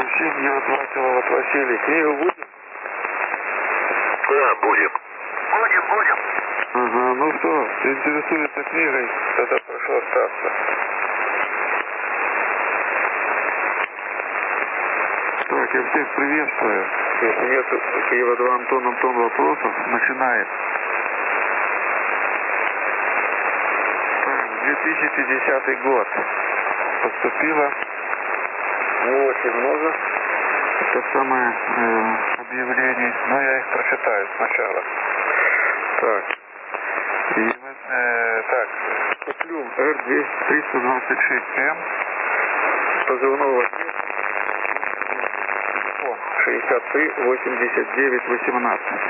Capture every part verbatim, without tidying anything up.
семь девять два киловатт Василий. Книгу будем? Да, будем. Будем, будем. Ага, ну что, интересуется книгой, тогда прошу остаться. Так, я всех приветствую. Если нет у Киева два Антон Антон вопросов, начинает. Так, две тысячи пятидесятый год. Поступило не очень много. Это самое э, объявлений, но я их прочитаю сначала. Так. И, э, так, куплю эр триста двадцать шесть эм позывного шестьдесят три восемьдесят девять восемнадцать.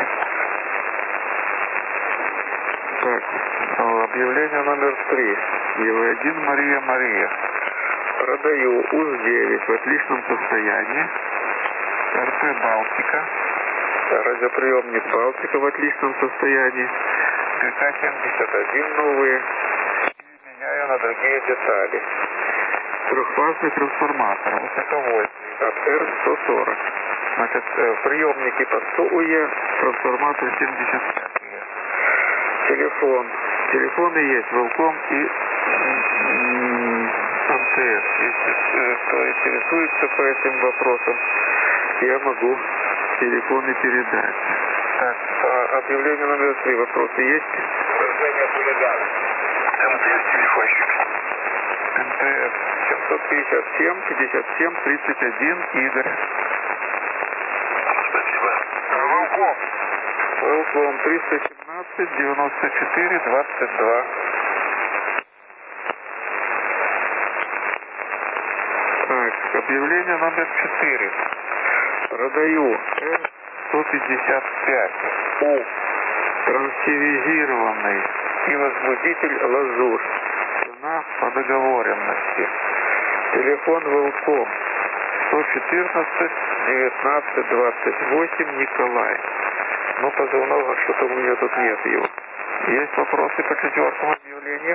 Так, объявление номер три. Е один Мария Мария. Продаю УЗ девять в отличном состоянии. РП Балтика. Радиоприемник Балтика в отличном состоянии. ГК семьдесят один новые. И меняю на другие детали. Трехфазный трансформатор. Высоковольтный. От эр сто сорок. Значит, приемники по сто УЕ, трансформатор семьдесят пять УЕ. Телефон. Телефоны есть Велком и МТС. Если кто интересуется по этим вопросам, я могу телефоны передать. Так, объявление номер три. Вопросы есть? МТС телефончик. МТС семьсот пятьдесят семь пятьдесят семь тридцать один Игорь. Спасибо. Волком. Велком триста семнадцать девяносто четыре двадцать два. Так, объявление номер четыре. Продаю эр сто пятьдесят пять У трансивизированный и возбудитель лазурь. Цена по договоренности. Телефон Велком сто четырнадцать девятнадцать двадцать восемь Николай. Но позывного что-то у меня тут нет его. Есть вопросы по четвертому объявлению?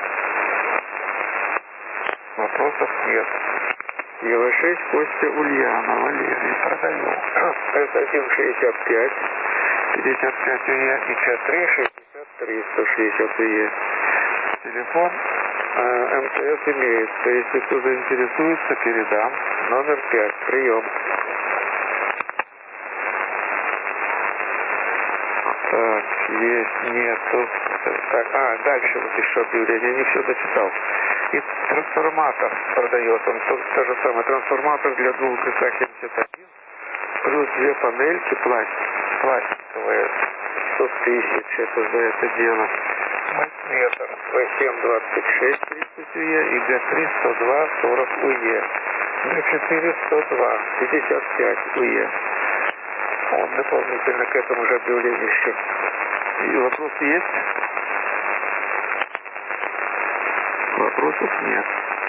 Вопросов нет. Е вэ шесть Костя Ульяна, Валерий, продаю. эс один шестьдесят пять, пятьдесят пять УЕ и Ч три шестьдесят три, сто шестьдесят УЕ. Телефон э, МТС имеется. Если кто заинтересуется, передам. Номер пять. Прием. Так, есть, нету. Так, а, дальше вот еще объявление. Я не все дочитал. И трансформатор продает. Он то, то же самое. Трансформатор для двух ГК семьдесят один. Плюс две панельки пластик, пластиковые. сто тысяч это за это дело. Мультиметр вэ семь двадцать шесть тридцать УЕ и Г три сто два сорок УЕ. Г четыре сто два пятьдесят пять УЕ. Вот дополнительно к этому же объявлению еще. И вопросы есть? Вопросов нет.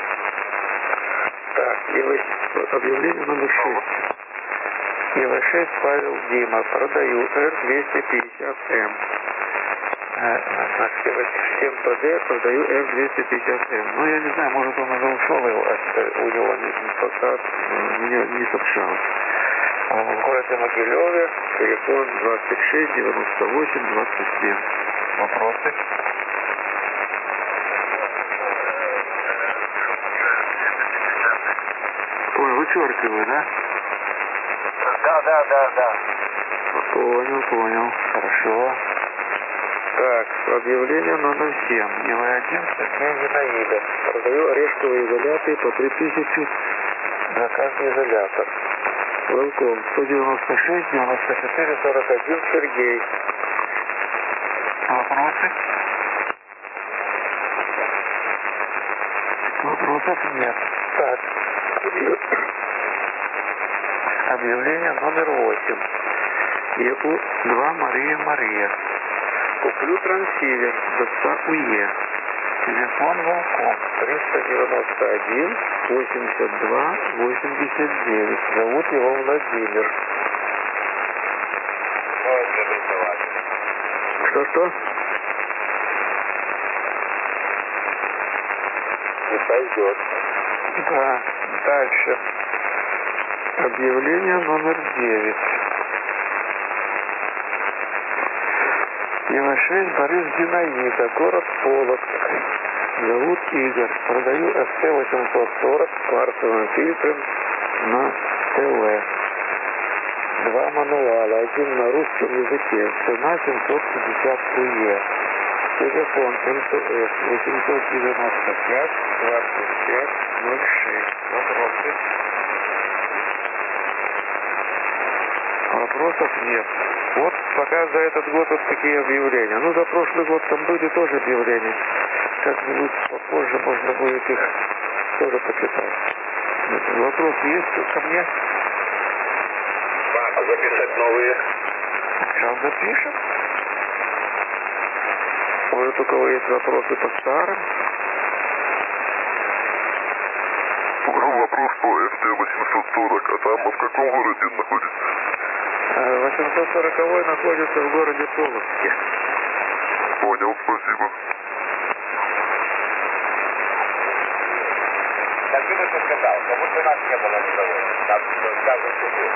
Так, Е вэ объявление номер шесть. Е вэ шесть Павел Дима. Продаю эр двести пятьдесят эм. Значит, Е вэ семь пэ дэ продаю эр двести пятьдесят эм. Ну, я не знаю, может он уже ушел, его, у него не, пока меня не сообщал. В городе Могилеве, телефон двадцать шесть девяносто восемь двадцать семь. Вопросы? Ой, вычеркиваю, да? Да, да, да, да. Понял, понял. Хорошо. Так, объявление номер семь. Е вэ один Сергей Зинаида. Продаю орешковые изоляторы по три тысячи за каждый изолятор. Велком сто девяносто шесть девяносто четыре сорок один Сергей. Вопросы? Вопросов нет. Так. Объявление номер восемь. Е у два Мария Мария. Куплю трансивер до ста УЕ. Телефон Велком триста девяносто один восемьдесят два восемьдесят девять. Зовут его Владимир. Что-что? Не пойдет. Да, дальше. Объявление номер девять. Ива шесть, Борис Зинаида, город Полоцк. Зовут Игорь. Продаю эс тэ восемьсот сорок с кварцевым фильтром на ТВ. Два мануала, один на русском языке. Цена семьсот пятьдесят УЕ. Телефон эм тэ эс восемьсот девяносто пять двадцать пять ноль шесть. Вопросы? Вопросов нет. Вот пока за этот год вот такие объявления. Ну, за прошлый год там были тоже объявления. Как-нибудь попозже можно будет их тоже почитать. Вопрос есть ко мне? А записать новые? Сейчас запишем. Может, у кого есть вопросы по старым? Вопрос по эф тэ восемьсот сорок, а там в каком городе находится? восемьсот сороковой находится в городе Полоцке. Понял, спасибо. Так ты бы сказал, как будто нас не было никого. Там каждый сидит.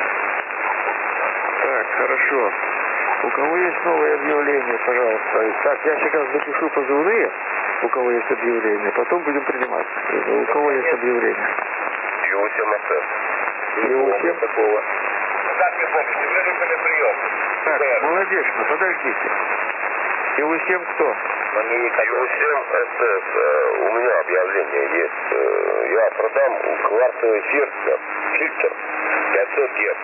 Так, хорошо. У кого есть новые объявления, пожалуйста. Так, я сейчас запишу позывные, у кого есть объявления, потом будем принимать. У кого есть объявления? И у всем офс. И у всем такого. Ну как не помните, мы только на прием. Так, молодечно, подождите. И у всем кто? И у всем СС у меня объявление есть. Я продам кварцевый фильтр, фильтр пятьсот герц.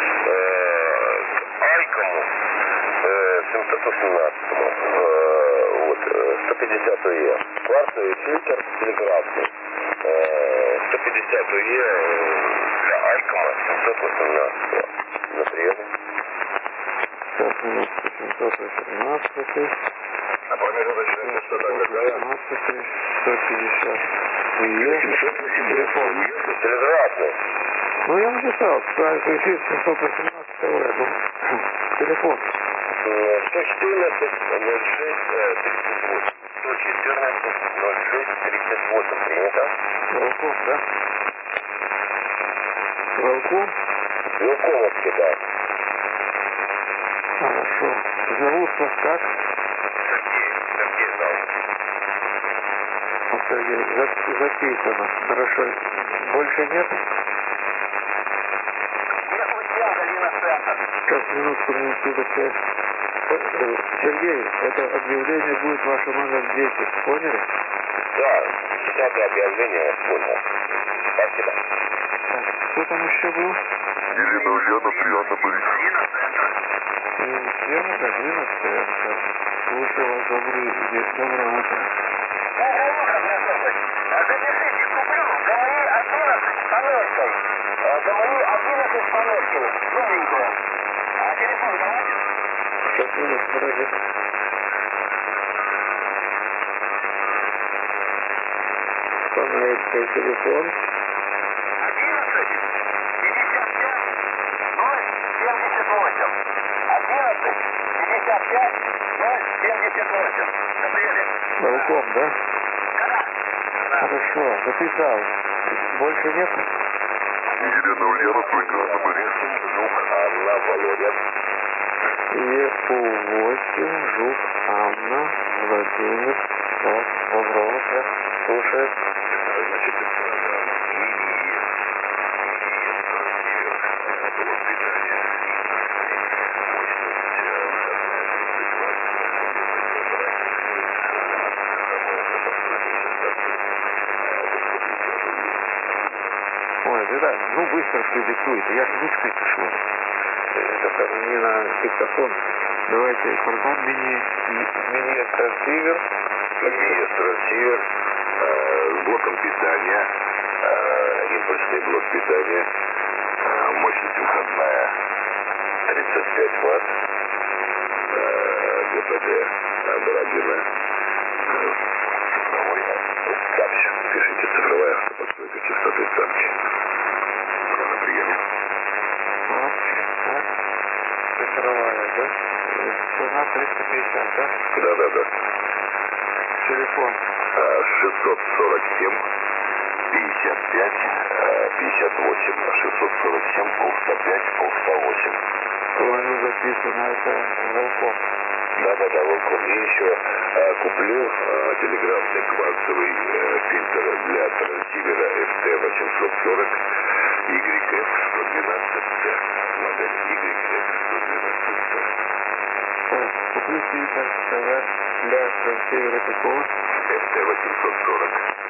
Айкому семьсот восемнадцать, вот, сто пятьдесят УЕ. Кварцевый фильтр телеграфный. сто пятьдесят УЕ для Айкома семьсот восемнадцать. На приеме. Сейчас, минутку, семьсот восемнадцать. А промежуточная частота какая? сто пятьдесят УЕ. Телефон. Телеграфный. Ну, я написал, кварцевый фильтр семьсот восемнадцать УЕ. Ну, телефон. сто четырнадцать ноль шесть тридцать восемь. сто четырнадцать ноль шесть тридцать восемь. Принято? Волков, да? Волков? Вилковский, да. Хорошо. Зовут вас как? Сергей. Сергей зовут. Вот, Сергей, за- записано. Хорошо. Больше нет? Я уезжал, Галина Центр. Сейчас, минутку, мне сюда связь. Э, Сергей, это объявление будет ваше номер десять. Поняли? Да, десятое объявление, я понял. Спасибо. Так, кто там еще был? Елена Ульянов, Риана Борисовна. Елена Галина Центр. Слушаю вас, добрый, доброе утро. Доброе утро, красавцы. Запишите, куплю за мои одиннадцать панелькой. За мои одиннадцать панелькой. Новенькую. А телефон давайте? Сейчас, минутку, подожди. Панельский телефон. одиннадцать пятьдесят пять ноль семьдесят восемь. одиннадцать пятьдесят пять ноль семьдесят восемь. На приеме. Волком, да? Да. Хорошо, записал. Больше нет? Елена Ульянов, Риана Борисовна. Жук, Анна, Володя. ЕУ восемь, Жук, Анна, Владимир. Так, доброе утро. Слушает. Значит, Ой, да, ну быстро все диктуете, я же ручкой пишу. Это там не на диктофон. Давайте, портал мини, мини трансивер. Мини трансивер с блоком питания, импульсный блок питания, мощность выходная тридцать пять ватт, ГПД Бородина, цифровой ЦАПЧ. Пишите цифровая автоподстройка частоты ЦАПЧ. На приеме. Так, так. Цифровая, да? Цена триста пятьдесят, да? Да, да, да. Телефон. шестьсот сорок семь пятьдесят пять пятьдесят восемь, шестьсот сорок семь, полста пять, полста восемь. Понял, записано, это Волком. Да-да-да, Волком. И еще э, куплю э, телеграфный кварцевый э, фильтр для трансивера эф тэ восемьсот сорок уай эф сто двенадцать цэ. Модель уай эф сто двенадцать цэ. Куплю фильтр ТВ для трансивера какого? эф тэ восемьсот сорок.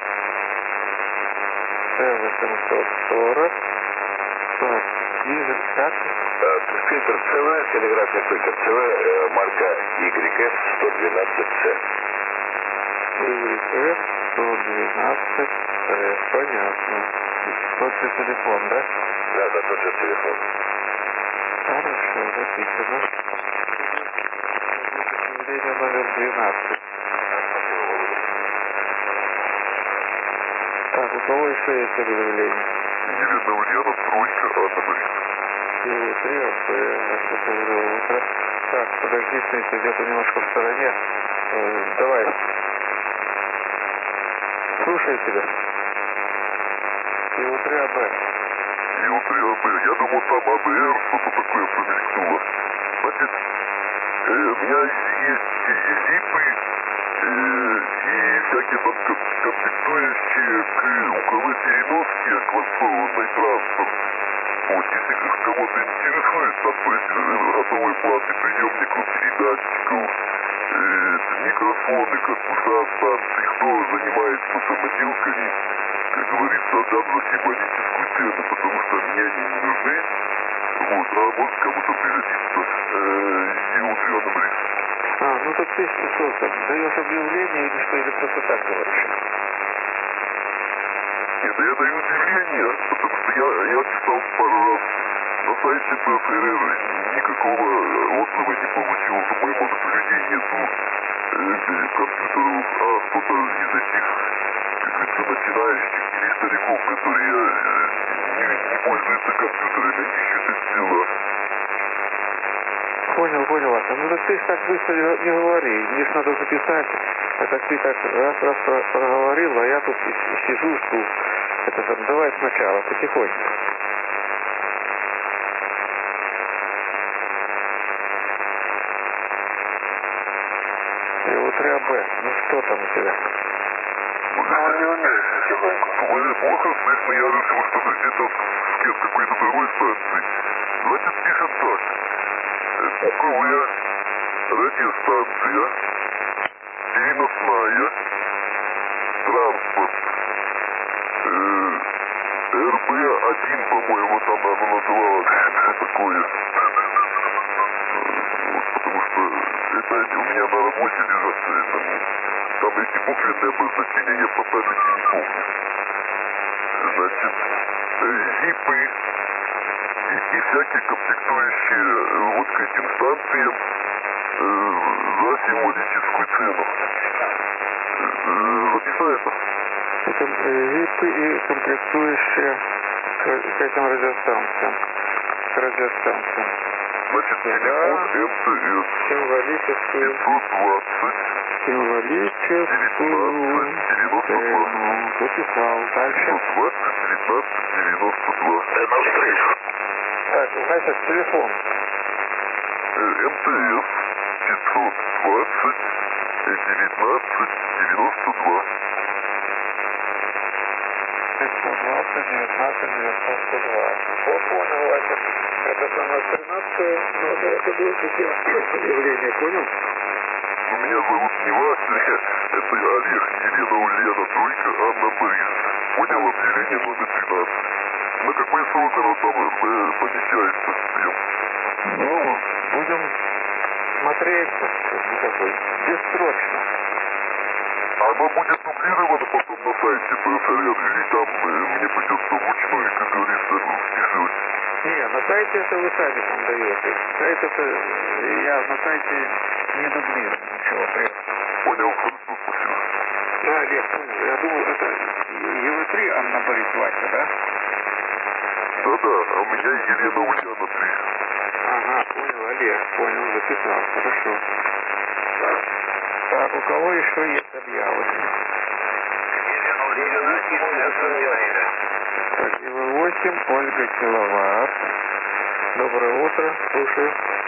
тэ восемьсот сорок. Так, вижу, как? Э, фильтр цэ вэ, телеграфный фильтр цэ вэ, э, марка уай эф сто двенадцать цэ. уай эф сто двенадцать цэ, понятно. Тот же телефон, да? Да, да, тот же телефон. Хорошо, записано. Объявление номер двенадцать. Так, у кого еще есть объявление? Елена Ульянов, тройка, Анна Борисовна. И три АП, это доброе утро. Так, подожди, смотрите, где-то немножко в стороне. Э, давай. Слушай тебя. И три АП. И вот я, я думал, там а бэ эр что-то такое промелькнуло. Значит, э, у меня есть и зипы, э, и всякие там ком- комплектующие к УКВ-переноски, кварцованный транспорт. Вот, если кого-то интересует, там, то есть, э, готовые платы, приемников, передатчиков, э, микрофоны, корпуса станций, кто занимается самоделками, как говорится, отдам за символическую цену, потому что мне они не нужны. Вот, а может кому-то пригодится. Э, и утренным рисом. А, ну так ты что там, даешь объявление или что, или просто так говоришь? Нет, да я даю объявление, потому что я, я писал пару раз на сайте пэ эф эр эр, никакого отзыва не получил. Думаю, может, у людей нету э, компьютеров, а кто-то из этих, как говорится, начинающих или стариков, которые э, не, не пользуются компьютерами, ищут эти дела. Понял, понял, Вася. Ну так ты ж так быстро не не говори. Мне ж надо записать. А так ты так раз-раз про- проговорил, а я тут и- и сижу, жду. Это там, давай сначала, потихоньку. И вот АБ, ну что там у тебя? Ну, не умеет потихоньку. Бывает плохо слышно, я решил, что где-то с какой-то другой станции. Значит, пишет так. УКВ, радиостанция, переносная, транспорт, э, эр бэ один, по-моему, там оно называлось, что такое. Вот, потому что это у меня на работе лежат, это, там эти буквенные обозначения я по памяти не помню. Значит, э, зипы и, и всякие комплектующие э, вот к этим станциям э, за символическую цену. Э, записано? Это ВИПы и комплектующие к, к этим радиостанциям. К радиостанциям. Значит, телефон эм тэ эс Символическую. пятьсот двадцать Символическую. девятнадцать девяносто два. цену. Записал. Дальше. пятьсот двадцать девятнадцать девяносто два. Так, значит, телефон. эм тэ эс пятьсот двадцать девятнадцать девяносто два. пятьсот двадцать девятнадцать девяносто два. О, понял, Вася. Это самое тринадцатое. Ну, да, это было такое объявление, понял? Ну, меня зовут не Вася, это Олег, Елена Ульяна, тройка, Анна Борис. Понял, объявление номер тринадцать. На какой срок оно там э, помещается? Съем? Ну, будем смотреть, ну, какой, бессрочно. Оно будет дублировано потом на сайте пэ эф эр эр, или там э, мне придется вручную, как говорится, вписывать? Не, на сайте это вы сами там даете. Сайт это, я на сайте не дублирую ничего. Понял, хорошо, спасибо. Да, Олег, понял. Я думал, это Е вэ три Анна Борис Вася, да? Да-да, а у меня Елена Ульяна три. Ага, понял, Олег, понял, записал, хорошо. Так, у кого еще есть объявы? Елена Ульяна из Зинаида. Так, И вэ восемь, Ольга Киловатт. Доброе утро, слушаю.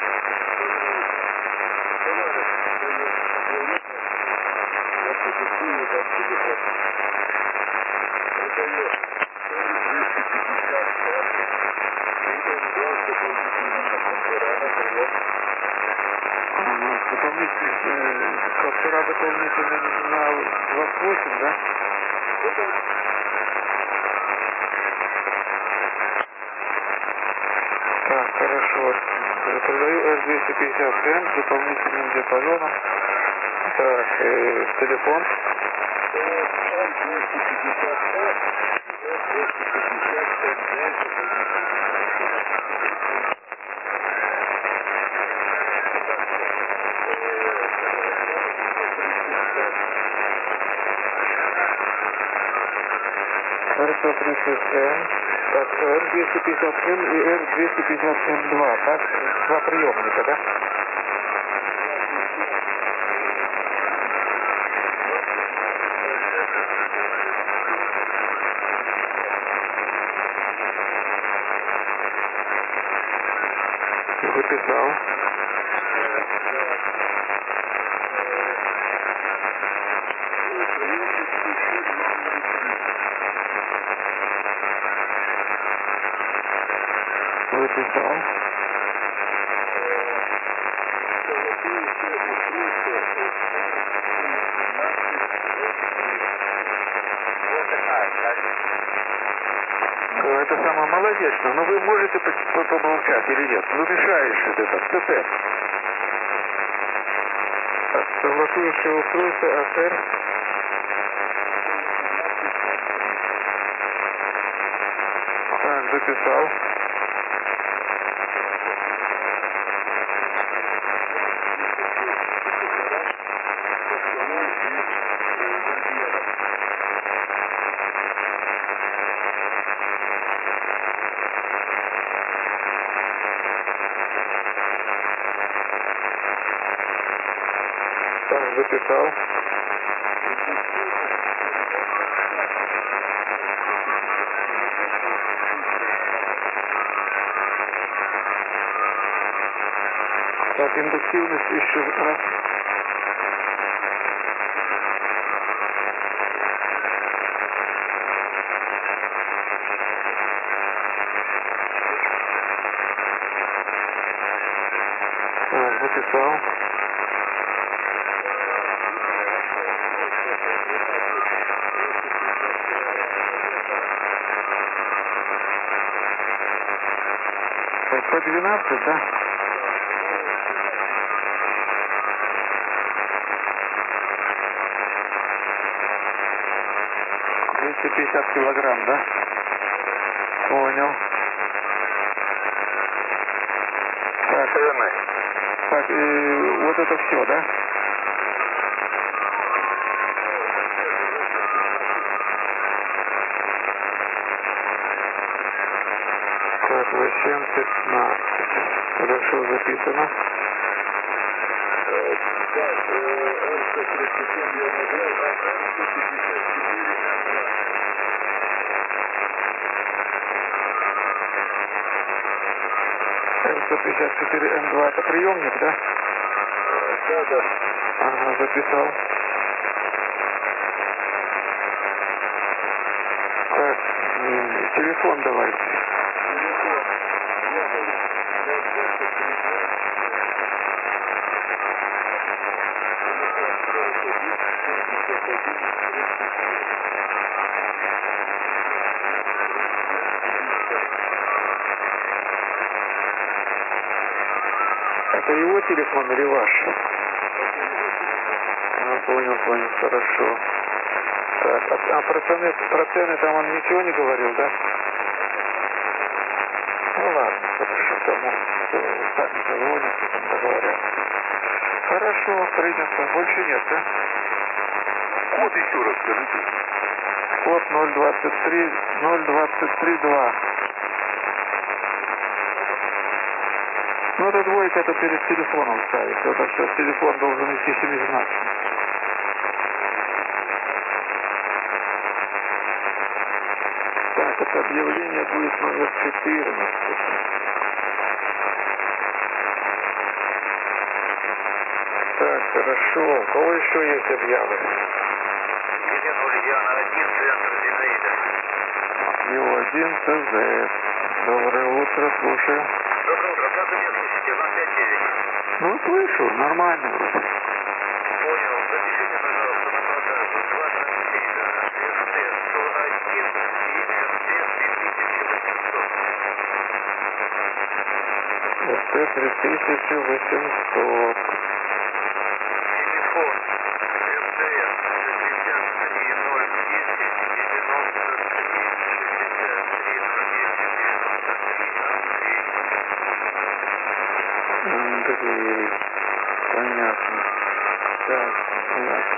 Дополнительный, коптера дополнительный на двадцать восемь, да? Так, хорошо. Продаю эс двести пятьдесят эм с дополнительным диапазоном. Так, э, телефон. эр сто тридцать эм, так, эр двести пятьдесят эм и эр двести пятьдесят эм два, так, два приемника, да? Записал. Записал. Это самое молодечно, но вы можете помолчать или нет? Ну мешаешь это, ТТ. Так, согласующее устройство АТР. Так, записал. Так, записал. Так, индуктивность еще раз. Так, записал. Так, по двенадцать, да? двести пятьдесят килограмм, да? Понял. Так, так, и вот это все, да? Так, восемь пятнадцать. Хорошо записано. эм сто пятьдесят четыре эм два это приемник, да? Да, да. Ага, записал. Так, телефон давайте. Это его телефон или ваш? А, понял, понял, хорошо. Так, а, а про, цены, про цены там он ничего не говорил, да? Ну ладно, хорошо, тому сами позвонят, потом договорят. Хорошо, принято. Больше нет, да? Код еще раз скажите. Код ноль двадцать три ноль двадцать три два. Ну, это двойка, это перед телефоном ставится, потому что телефон должен идти семизначный. Так, Это объявление будет номер четырнадцать. Так, хорошо. У кого еще есть объявы? Елена Ульяна один, центр Зинаида. Ю один ТЗ. Доброе утро, слушаю. Доброе утро, как вы меня слышите? ноль пять девять. Ну, слышу, нормально вроде. Понял. Запишите, пожалуйста, на продажу два трансфера. СТ сто один и СТ три тысячи восемьсот. СТ три тысячи восемьсот. Телефон СТ шестьдесят три ноль десять девяносто три шестьдесят три ноль десять девяносто три Андрей. Андрей. Понятно. Так, понятно.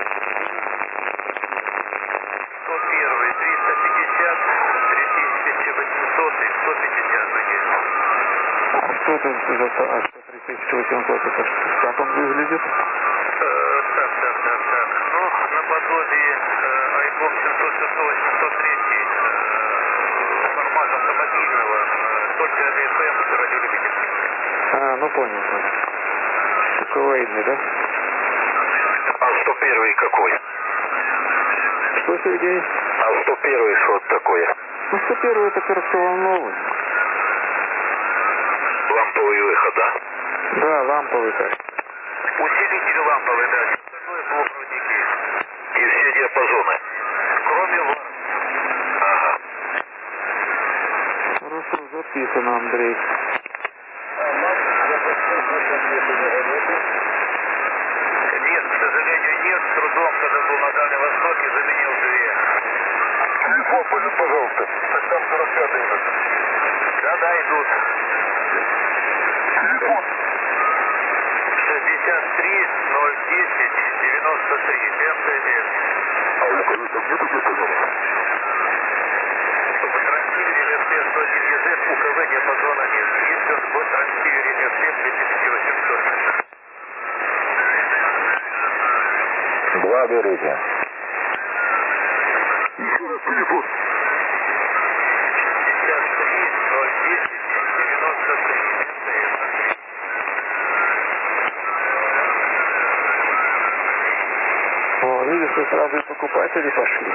сто один триста пятьдесят три тысячи восемьсот и сто пятьдесят выделил. А что это за то? А что три тысячи восемьсот? Это ж- как он выглядит? Э, так, так, так, так. Ну, наподобие э, iPhone семьсот шесть восемьсот три э, формат автомобильного, э, только эф эм с радиолюбительским. А, ну понял, понял. Шоколадный, да? А сто один какой? Что, Сергей? А сто один что такое? Ну, сто один это коротковолновый. Ламповый выход, да? Да, ламповый, кажется. Усилитель ламповый, да. Остальное полупроводники. И все диапазоны. Кроме вас. Ага. Хорошо, записано, Андрей. Нет, к сожалению, нет. С трудом, когда был на Дальнем Востоке, заменил две. Телефон, пожалуйста. Так там сорок пятый идет. Да-да, идут. Телефон. шестьдесят три ноль десять девяносто три эм тэ эс. А у кого там нету диапазона? В трансивере эф тэ сто один е зет у КВ диапазона нет. Есть он в трансивере эф тэ три тысячи восемьсот. Два берите. Еще раз телефон. шестьдесят три ноль десять девяносто три эм тэ эс. О, видишь, что сразу и покупатели пошли.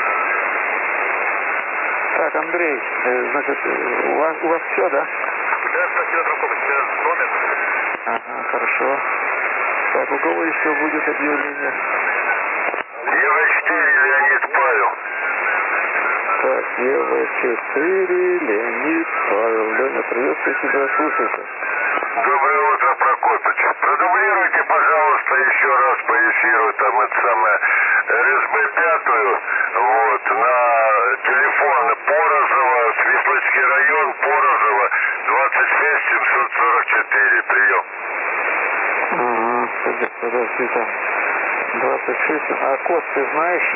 Так, Андрей, э, значит, э, у вас, у вас все, да? Да, спасибо, Трофимович, да, номер. Ага, хорошо. Так, у кого еще будет объявление? Ева четыре, Леонид Павел. Так, Ева четыре, Леонид Павел. Леня, приветствую тебя, слушайте. Доброе утро, Прокопыч. Продублируйте, пожалуйста, еще раз по эфиру там это самое эр эс бэ пять, вот, на телефон Порозова, Свислочский район, Порозова, двадцать шесть семьсот сорок четыре. Прием. Ага, подожди, подожди, там двадцать шесть. А код ты знаешь?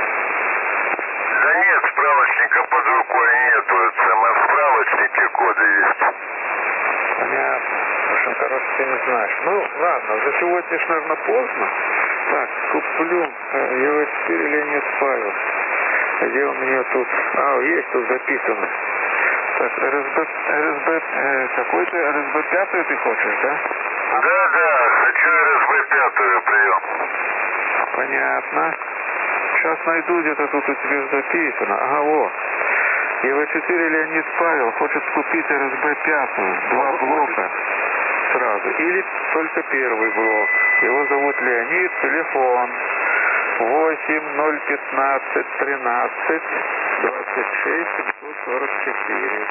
Да нет, справочника под рукой нету, это самое, в справочнике коды есть. Понятно. В общем, короче, ты не знаешь. Ну, ладно, за сегодня ж, наверное, поздно. Так, куплю э, Ева четыре, Леонид Павел. Где у меня тут? А, есть тут записано. Так, эр эс бэ, эр эс бэ, э, какой-то эр эс бэ пять ты хочешь, да? Да, да, хочу эр эс бэ пять, прием. Понятно. Сейчас найду, где-то тут у тебя записано. Ага, во. Ева четыре, Леонид Павел хочет купить эр эс бэ пять, два блока сразу. Или только первый блок. Его зовут Леонид, телефон восемь ноль пятнадцать тринадцать двадцать шесть семьсот сорок четыре.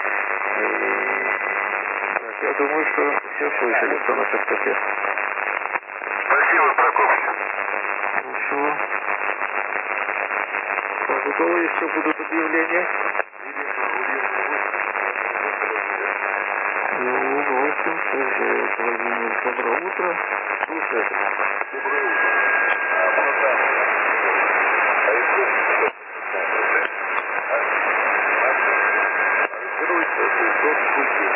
Так, я думаю, что все слышали, что на частоте. Спасибо, Прокопыч. Хорошо. Так, у кого еще будут объявления? Ну, восемь, шесть, Владимир, доброе утро. Слушай. Доброе утро. А, продам. А еще что? Герой шестьсот штуки.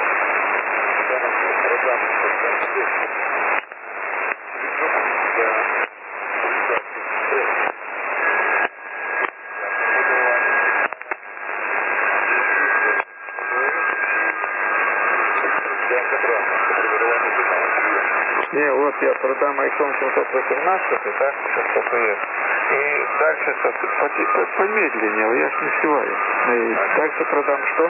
Продам. Да. Не, вот я продам айфон семьсот восемнадцать, так, сейчас ОПС. И дальше по- по- помедленнее, я ж не успеваю. И дальше продам что?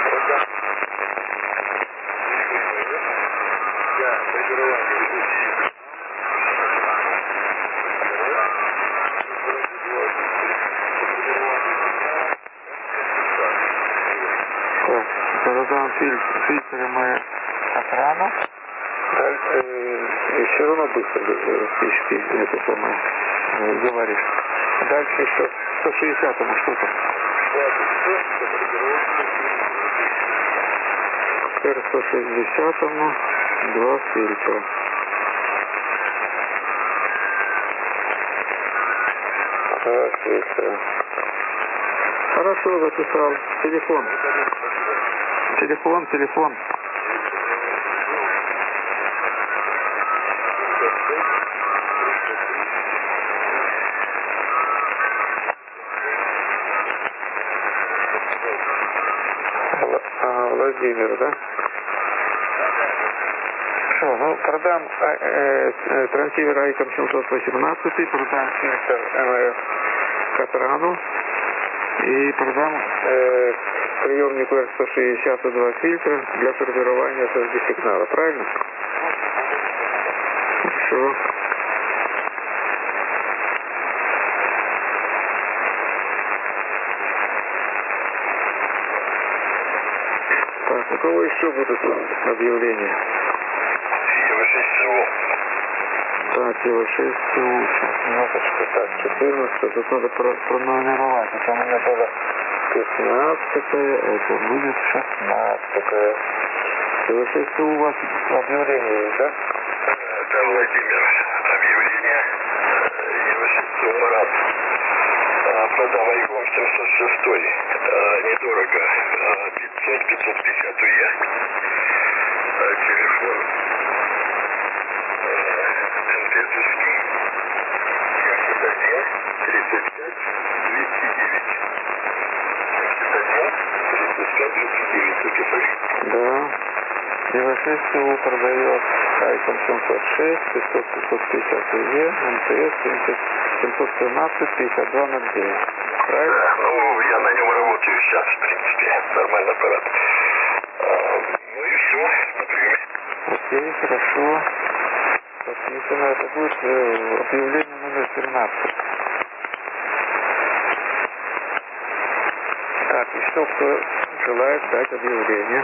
Так, продам фильтр, фильтры мы от рано. Дальше, э, все равно быстро э, пишешь, это самое, э, говоришь. Дальше еще сто шестидесятому что-то. Эр сто шестидесятому два фильтра. Два фильтра. Хорошо, записал. Телефон. Телефон, телефон. Владимир, да? Хорошо, ну продам э, э, трансивер Айкон семьсот восемнадцать, продам фильтр эм эф Катрану и продам э, приемник эр сто шестьдесят два фильтра для формирования эс эс ди сигнала, правильно? Хорошо. Так, у кого еще будут объявления? Ева шесть ЦУ. Так, Ева шесть ЦУ. Сейчас, минуточку. Так, четырнадцать. Тут надо про пронумеровать. Это у меня было пятнадцатое, это будет шестнадцатое. Ева шесть ЦУ у вас объявление есть, да? Да, Владимир. Объявление. Ева шесть ЦУ Марат. Продам айфон семьсот шесть. Недорого. пятьсот пятьсот пятьдесят УЕ. Телефон МТСовский. семьдесят один тридцать пять двести девять. семьдесят один тридцать пять двести девять. Да. Ева шесть ЦУ продает айфон семьсот шесть, пятьсот пятьсот пятьдесят УЕ, МТС семьсот тринадцать пятьдесят два ноль девять. Правильно? Да, ну, я на нем работаю сейчас, в принципе. Нормальный аппарат. А, ну и все, например. Окей, хорошо. Подписано. Это будет э, объявление номер тринадцать. Так, еще кто желает дать объявление?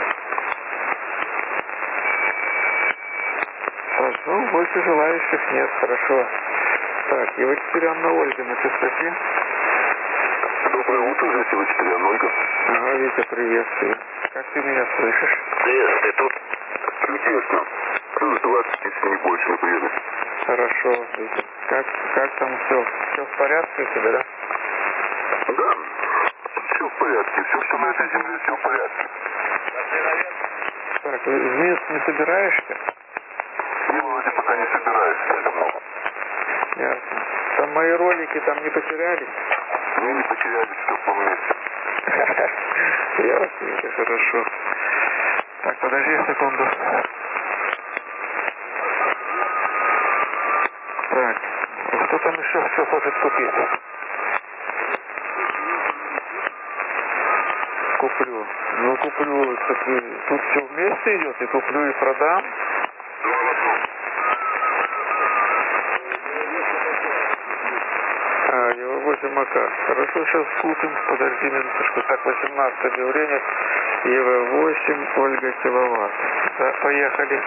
Так, ну, больше желающих нет, хорошо. Так, Екатерина Ольга на частоте. Доброе утро, здесь Екатерина Ольга. Ага, Витя, приветствую. Как ты меня слышишь? Привет, ты тут? Чудесно. Плюс двадцать, если не больше, не приеду. Хорошо, Витя. Как, как там все? Все в порядке у тебя, да? Да, все в порядке. Все, что на этой земле, все в порядке. Так, в Минск не собираешься? Я вроде пока не собираюсь, все много. Ясно. Там мои ролики там не потерялись? Мы не потерялись в теплом месте. Ясно, это хорошо. Так, подожди секунду. Так, а что там еще все хочет купить? Куплю. Ну, куплю. Так, и тут все вместе идет, и куплю, и продам. Два в одном. А, его восемь АК. Хорошо, сейчас купим. Подожди минуточку. Так, восемнадцатое объявление. Ева восемь, Ольга киловатт. Да, поехали.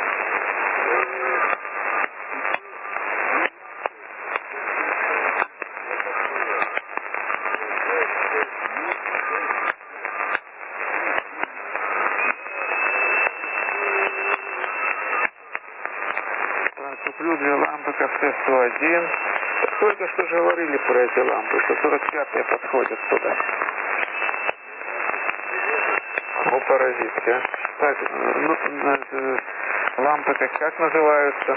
Так, куплю две лампы КФТ сто один. Только что же говорили про эти лампы, что сорок пятые подходят туда. О, паразитки, а. Так, ну, э, лампы как, как называются?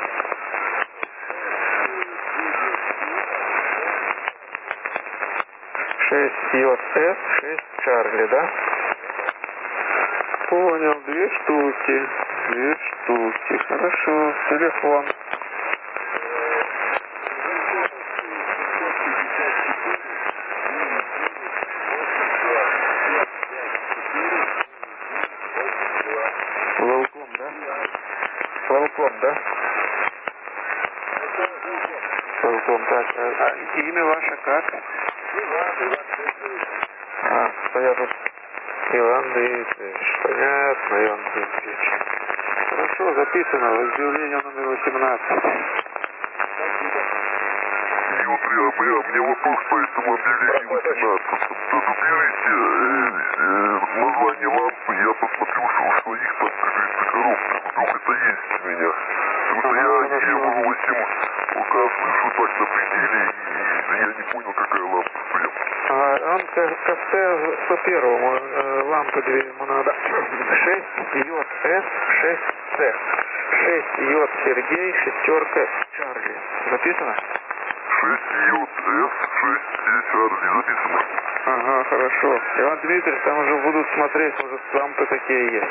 шесть J S, шесть Чарли, да? Понял, две штуки. Две штуки. Хорошо. Телефон. Волком, да? Волком, да? Волком, так. А, а имя ваше как? А, что я тут... Иван Дмитриевич. Понятно, Иван Дмитриевич. Хорошо, записано. Возъявление номер восемнадцать. Ютрий, а мне, а мне вопрос по этому объявлению восемнадцать. Дублируйте э, э, название лампы, я посмотрю, что у своих там, как говорится, коробка. Вдруг это есть у меня. Потому что я Евро восемь пока слышу так на пределе, и я не понял, какая лампа стоит. А, он КСТ сто первому э, лампы две ему надо. шесть J S шесть C. шесть J Сергей, шестерка Чарли. Записано? шесть J S шесть C Чарли. Записано. Ага, хорошо. Иван Дмитриевич, там уже будут смотреть, может, лампы какие есть.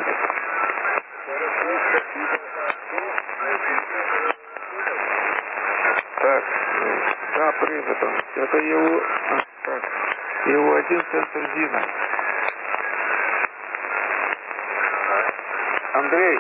Так, да, прибыль там. Это его... А, так, его один центр Зина. Андрей.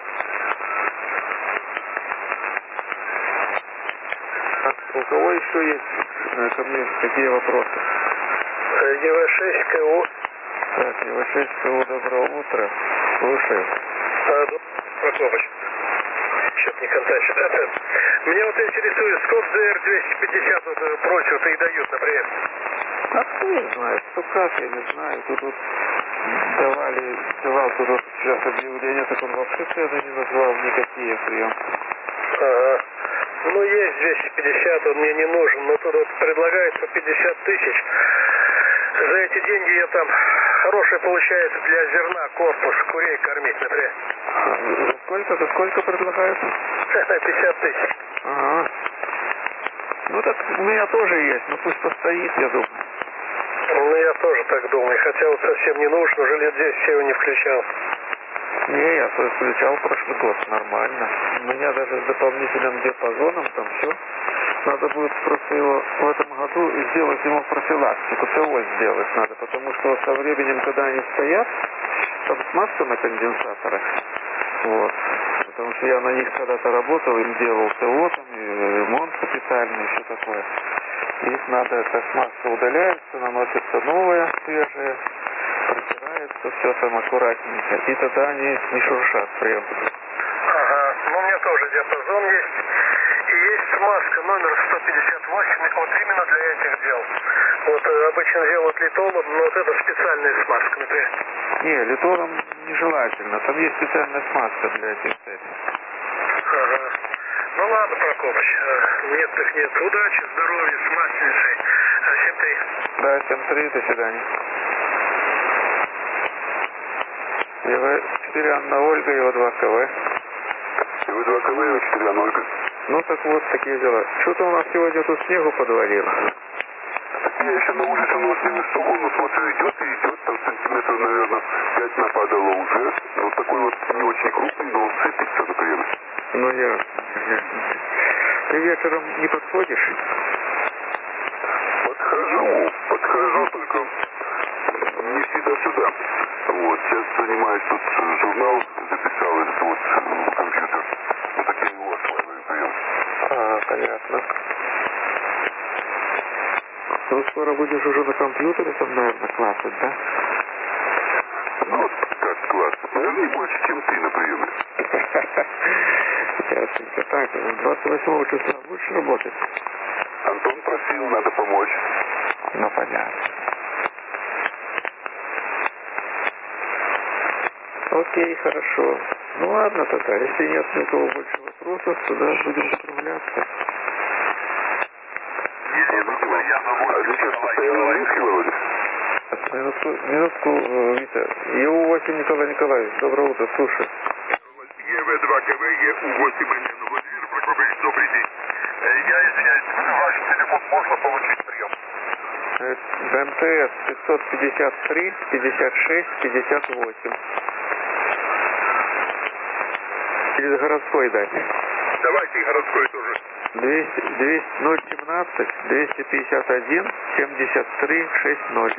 Так, у кого еще есть э, ко мне какие вопросы? Е В шесть К У. Так, Е В шесть К У, доброе утро. Слушаю. А, Прокопыч. Что-то не контачит. Это... Меня вот интересует, сколько Д Р двести пятьдесят вот, прочего-то и дают, например. А кто я знаю, кто как, я не знаю. Тут вот давали, давал тут вот сейчас объявление, так он вообще цены не назвал никакие приемки. Ага. Ну, есть двести пятьдесят, он мне не нужен, но тут вот предлагается пятьдесят тысяч. За эти деньги я там хороший получается для зерна корпус, курей кормить, например. За сколько, за сколько предлагают? пятьдесят тысяч. Ага. Ну так у меня тоже есть, но пусть постоит, я думаю. Ну, я тоже так думаю, хотя вот совсем не нужен, уже лет десять я его не включал. Не, я включал прошлый год, нормально. У меня даже с дополнительным диапазоном, там все. Надо будет просто его в этом году сделать ему профилактику, того сделать надо, потому что со временем, когда они стоят, там смазка на конденсаторах, вот. Потому что я на них когда-то работал, им делал ТО, там, и ремонт капитальный, и все такое. Их надо, эта смазка удаляется, наносится новая, свежая, протирается, все там аккуратненько, и тогда они не шуршат прям. Ага, ну у меня тоже диапазон есть. И есть смазка номер сто пятьдесят восемь, вот именно для этих дел. Вот э, обычно делают литолом, но вот это специальная смазка, например. Не, литолом нежелательно, там есть специальная смазка для этих целей. Ага. Ну ладно, Прокопыч, нет так нет. Удачи, здоровья, с масленицей. семь три. Да, семь три, до свидания. Его четыре Анна Ольга, его два КВ. Его два КВ, его четыре Анна Ольга. Ну так вот, такие дела. Что-то у нас сегодня тут снегу подвалило. Я еще на улице, но снег сухой, смотрю, идет и идет, там сантиметров, наверное, пять нападало уже. Вот такой вот не очень крупный, но сыпется, например. Ну, ясно, ясно. Ты вечером не подходишь? Подхожу, подхожу, только не всегда сюда. Вот, сейчас занимаюсь тут, журнал записал, этот вот компьютер. Вот такие его осваиваю прием. А, понятно. Ну, скоро будешь уже на компьютере там, наверное, классать, да? Ну, вот как класс. Наверное, не больше, чем ты на приеме. Ясненько. Так, двадцать восьмого числа будешь работать? Антон просил, надо помочь. Ну, понятно. Окей, хорошо. Ну, ладно тогда. Если нет никого больше вопросов, тогда будем закругляться. А здесь сейчас постоянно Минский, Володя? Минутку, минутку, Витя. Е У восемь Николай Николаевич. Доброе утро, слушай. Е В два КВ, Е У восемь Елена. Владимир Прокопьевич, добрый день. Я извиняюсь, ваш телефон можно получить прием? М Т С пятьсот пятьдесят три пятьдесят шесть пятьдесят восемь. Или городской дать? Давайте и городской тоже. двести, двести, ноль семнадцать, двести пятьдесят один, семьдесят три, шесть ноль.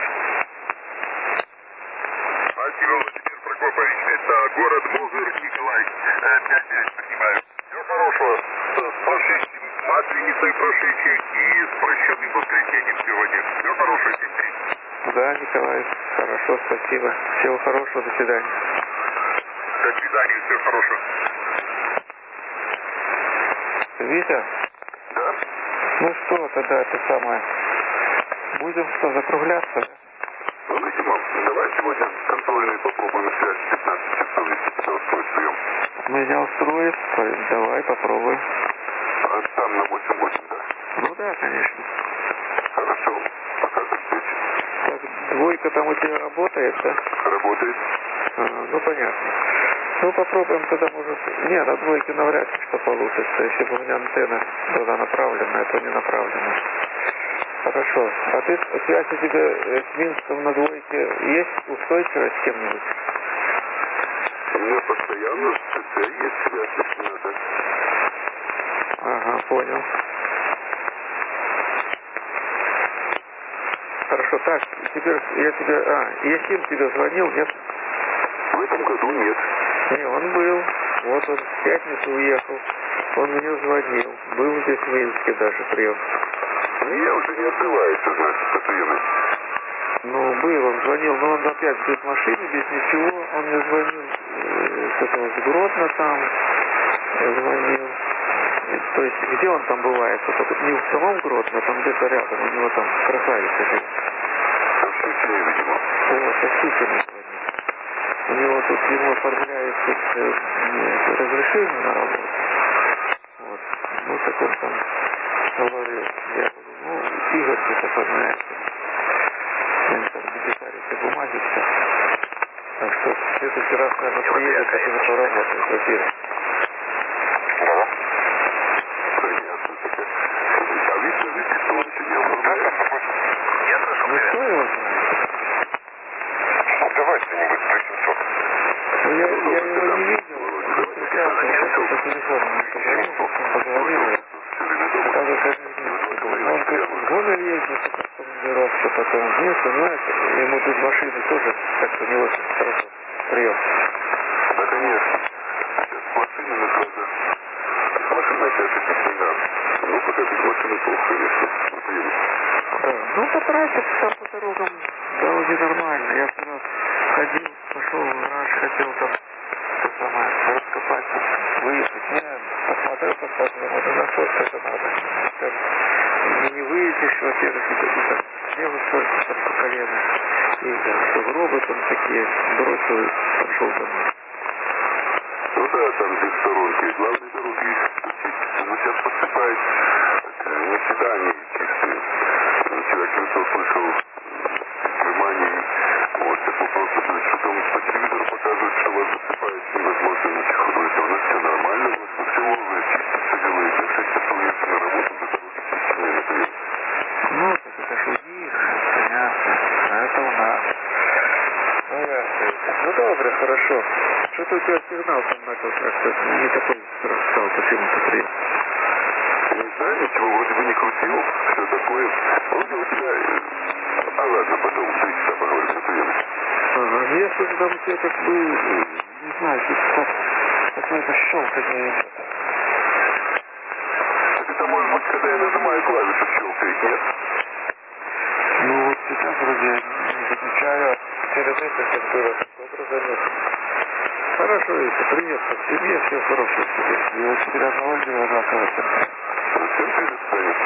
Спасибо, Владимир Прокопович. Это город Мозырь, Николай. пять пять принимаю. Всего хорошего. С прошедшим Масленицей прошедшей и с прощенным воскресеньем сегодня. Всего хорошего, семь три. Да, Николай, хорошо, спасибо. Всего хорошего, до свидания. До свидания, всего хорошего. Витя? Да? Ну что, тогда это самое. Будем что, закругляться? Ну, видимо, давай сегодня контрольные попробуем связь в пятнадцать часов, если тебя устроит прием. Меня устроит, давай попробуем. А там на восемь восемь, да? Ну да, конечно. Хорошо, пока до встречи. Так, двойка там у тебя работает, да? Работает. А, ну понятно. Ну попробуем тогда, может... Не, на двойке навряд ли что получится. Если бы у меня антенна туда направлена, это не направлена. Хорошо. А ты, связь у тебя э, с Минском на двойке есть устойчивость с кем-нибудь? У меня постоянно с ТЦ есть связь, если надо. Ага, понял. Хорошо, так, теперь я тебе... А, Яхим тебе звонил, нет? В этом году нет. Не, он был. Вот он в пятницу уехал. Он мне звонил. Был здесь в Минске даже прием. Не, уже не отзывается, значит, по приему. Ну, был, он звонил, но он опять без машины, без ничего. Он мне звонил э, с этого с Гродно там. Звонил. И, то есть, где он там бывает? Вот, не в самом Гродно, там где-то рядом. У него там красавица живет. А в Щучине, видимо. Вот, со Щучиной звонил. У него тут, ему оформляют тут, э, э, разрешение на работу. Вот. Ну, так он там говорил. Я говорю, ну, Игорь тут оформляет. Он там написали все бумаги, все. Так что в следующий раз, наверное, приедет, так уже поработает в эфире. Да. Понятно. А вы скажите, что он еще не оформляет? Я слышу, Ну, кто его знает? Давай что-нибудь про семьсот. Ну, я, я его не видел. Он встречался, я как-то по телефону не позвонил, мы с ним поговорили. Правда, тоже в Минске был. Но он тут в Гомель ездит, в командировке, потом в Минск, знаете, ему тут машины тоже как-то не очень хорошо прием. Да, конечно. Сейчас с машинами, правда. Машина сейчас это не надо. Ну, пока без машины плохо, конечно. Да, ну по трассе там по дорогам дороги нормально. Я вчера ходил, пошел в гараж, хотел там то самое, раскопать, выехать. Не, посмотрел, посмотрел, вот насколько это надо. Там не выедешь, во-первых, и там снегу столько там по колено. И да, сугробы там такие, бросил и пошел домой. Ну да, там без сторонки. Главные дороги чистятся. Но сейчас подсыпает. Не всегда они чистые. Вчера кто-то слышал в Германии. Вот, так вопрос задают, что там по телевизору показывают, что вас засыпает невозможно ничего. Говорит, у нас все нормально, вот все уже чистится, делает. Я шесть часов езжу на работу, до дороги чистенные на прием. Ну, так это ж у них, понятно. А это у нас. Ну, ясно. Ну, добре, хорошо. Что-то у тебя сигнал там начал как-то не такой стал почему-то прием. Не знаю, ничего вроде бы не крутил, все такое. Вроде у тебя... А ладно, потом в три часа поговорим на приеме. Ага, ну я что-то там у тебя как бы, не знаю, что-то там какое-то щелканье. Это может быть, когда я нажимаю клавишу, щелкает, нет? Ну вот сейчас вроде я не замечаю, а перед этим как было, добро заметно. Хорошо, Витя, привет от семье, всего хорошего тебе. И вот теперь одного дела завтра. Всем привет, Саня.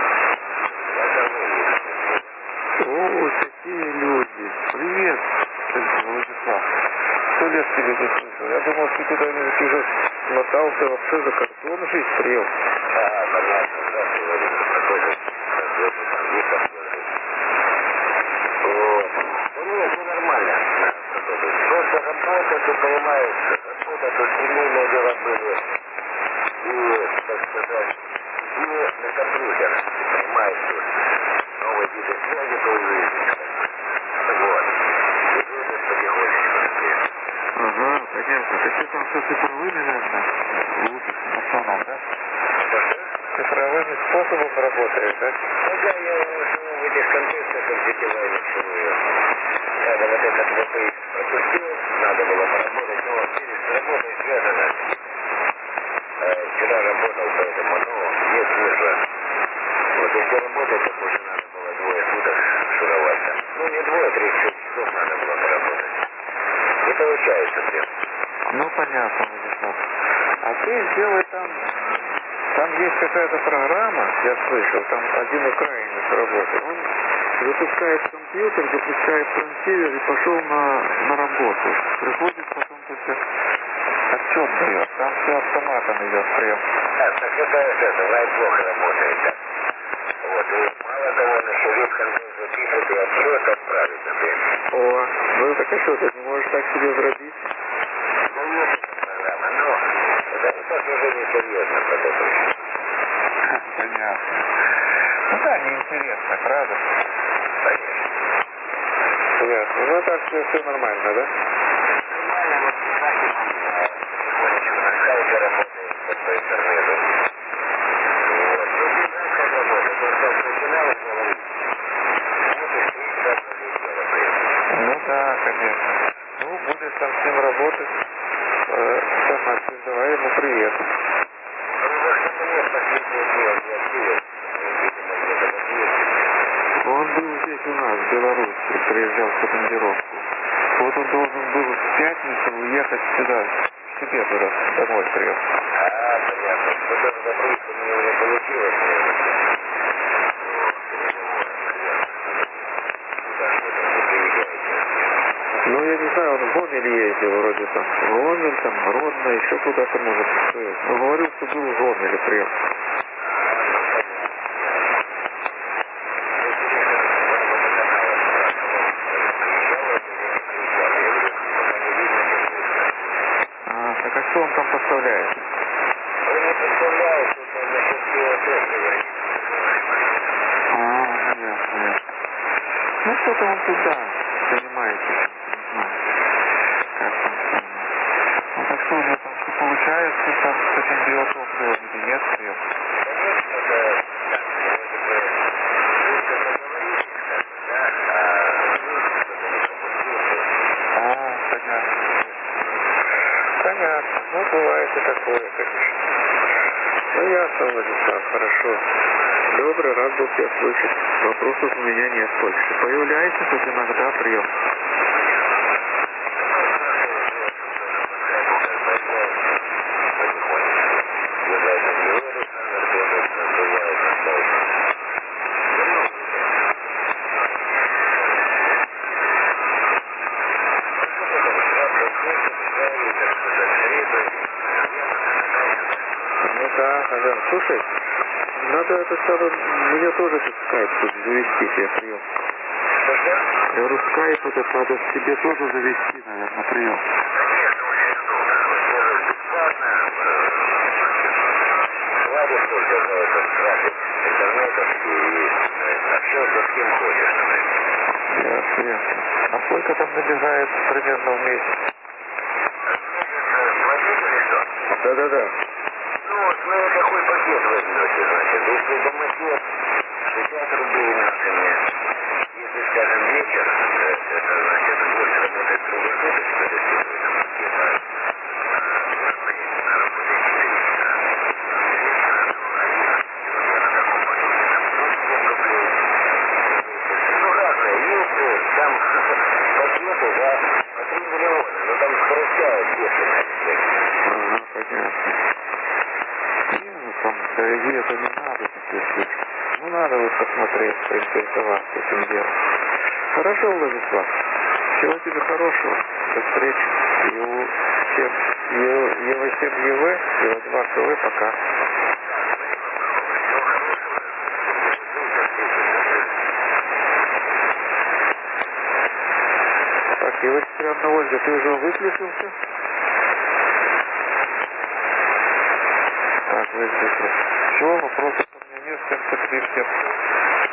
О, какие люди. Привет, Владислав. Сто лет тебе не слышал. Я думал, ты куда-нибудь уже мотался вообще за картон жить приел. Да, понятно, да, сегодня какой-то конкретный там вид такой. Вот. Ну нет, все нормально. Просто работа, ты понимаешь, работа, тут семейные дела были. И, так сказать, и на компьютер, ты понимаешь, тут новые виды связи появились. Вот. И дружишь потихонечку. Ага. А, понятно. Так ты там все цифровыми, наверное, лучше в основном, да? Цифровыми способом работаешь, да? Ну да, я в этих контекстах объективаю вторую. Надо вот этот вот и пропустил, надо было поработать, но через работу связано. Вчера работал, поэтому, ну, нет смысла. Вот если работать, то уже надо было двое суток шуроваться. Ну, не двое, тридцать часов надо было поработать. Не получается все. Ну, понятно, Владислав. А ты сделай там, там есть какая-то программа, я слышал, там один украинец работает. Он запускает компьютер, запускает трансивер и пошел на, на работу. Приходит потом только отчет дает. Там все автоматом идет прием. Да, так это, это, лайт плохо работает, да. Вот, и мало того, он еще весь контент запишет и отчет отправит, например. О, ну так а что, ты не можешь так себе зробить? Ну, есть эта программа, но это сейчас уже не серьезно продолжить. Понятно. Ну да, неинтересно, правда? Конечно. Ясно. Ну так все, все нормально, да? Нормально, вот так потихонечку на скайпе работает по интернету. Вот. Ну, не знаю, как работает. Он сейчас начинал говорить. Смотришь, и сразу дело приехало. Ну да, конечно. Ну, будешь там с ним работать, э, сама давай ему привет. Ну, может, это нет последние дни, он не активен. Видимо, где-то вот есть. Он был здесь у нас, в Беларуси, приезжал в командировку. Вот он должен был в пятницу уехать сюда, к себе туда, домой приехать. А, понятно. Вот это добраться у него не получилось, наверное. Ну, я не знаю, он в Гомель ездил вроде там. В Гомель, там, Родно, еще куда-то, может, стоит. Он говорил, что был в Гомеле приехал. А, так а что он там поставляет? Он не представляет, что он на шестого тесте говорит. А, ну ясно, ясно. Ну, что-то он туда занимается, не знаю, как там самое. Ну, так что у него там все получается там с этим биотопливом или нет? Нет. Конечно, это так, вроде бы, вы договорились, как бы, да, а вы что-то не пропустили. А, понятно. Понятно. Ну, бывает и такое, конечно. Ну, ясно, Владислав, хорошо. Добрый, рад был тебя слышать. Вопросов у меня нет больше. Появляйся хоть иногда прием. Ну да, ага. Слушай, надо это самое, мне тоже этот скайп тут завести себе прием. Я говорю, скайп этот надо себе тоже завести, наверное, прием. Хватит только за этот трафик интернетовский и общался с кем хочешь, например. Ясно, ясно. А сколько там набегает примерно в месяц? Платить или что? Да-да-да. Ну, смотря какой пакет возьмете, значит. Если домосед, шестьдесят рублей нашими. Если, скажем, вечер, это значит, больше работает круглосуточно, то есть это пакета на работе четыре часа. Вечера до одиннадцати. Вот я на таком пакете, там сто семь рублей. Ну, разные есть, там пакеты, да, по три миллиона, но там скоростяют бешено. Ага, понятно. Не, ну там, дорогие, это не надо такие штуки. Ну, надо вот посмотреть, поинтересоваться этим делом. Хорошо, Владислав. Всего тебе хорошего. До встречи. Ю семь, Ю семь ЕВ, Ю два КВ, пока. Так, Ю прямо на Ольга, ты уже выключился? Так, выключил. Все, вопросов у меня нет, всем спасибо, всем.